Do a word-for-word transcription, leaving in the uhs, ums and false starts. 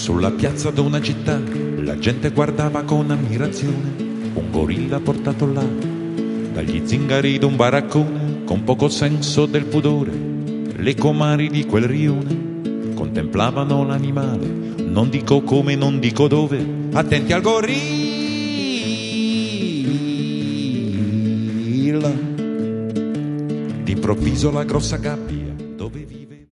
Sulla piazza d'una città la gente guardava con ammirazione un gorilla portato là dagli zingari d'un baraccone, con poco senso del pudore. Le comari di quel rione contemplavano l'animale, non dico come, non dico dove, attenti al gorilla. D'improvviso la grossa gabbia